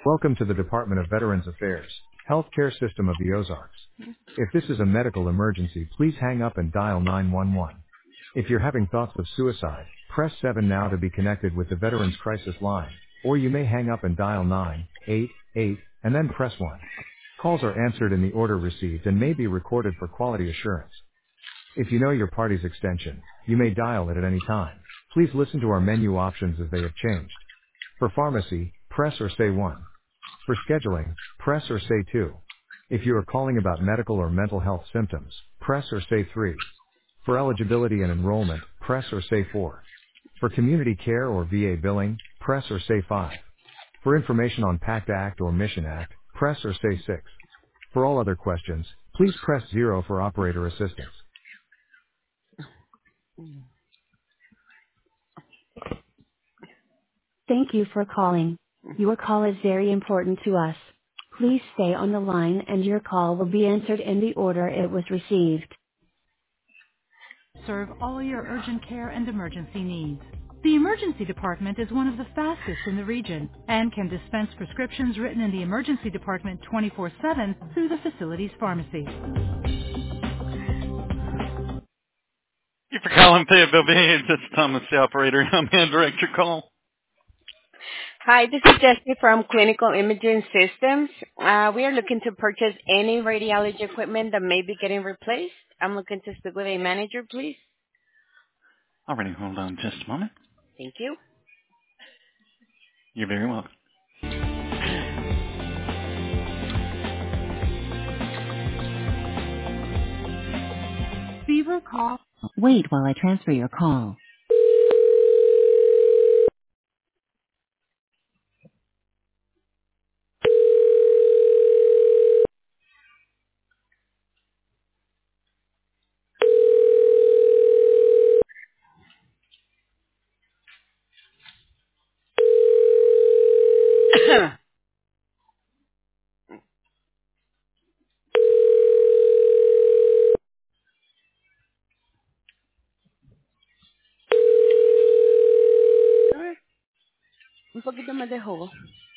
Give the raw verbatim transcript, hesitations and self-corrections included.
Welcome to the Department of Veterans Affairs, Healthcare System of the Ozarks. If this is a medical emergency, please hang up and dial nine one one. If you're having thoughts of suicide, press seven now to be connected with the Veterans Crisis Line, or you may hang up and dial nine eight eight and then press one. Calls are answered in the order received and may be recorded for quality assurance. If you know your party's extension, you may dial it at any time. Please listen to our menu options as they have changed. For pharmacy, press or say one. For scheduling, press or say two. If you are calling about medical or mental health symptoms, press or say three. For eligibility and enrollment, press or say four. For community care or V A billing, press or say five. For information on PACT Act or Mission Act, press or say six. For all other questions, please press zero for operator assistance. Thank you for calling. Your call is very important to us. Please stay on the line and your call will be answered in the order it was received. Serve all your urgent care and emergency needs. The emergency department is one of the fastest in the region and can dispense prescriptions written in the emergency department twenty-four seven through the facility's pharmacy. Thank you for calling Fayetteville Behaves. This is Thomas, the operator. I'm going to direct your call. Hi, this is Jessie from Clinical Imaging Systems. Uh, we are looking to purchase any radiology equipment that may be getting replaced. I'm looking to speak with a manager, please. Alrighty, hold on just a moment. Thank you. You're very welcome. Fever call. Wait while I transfer your call. Un poquito más de jugo.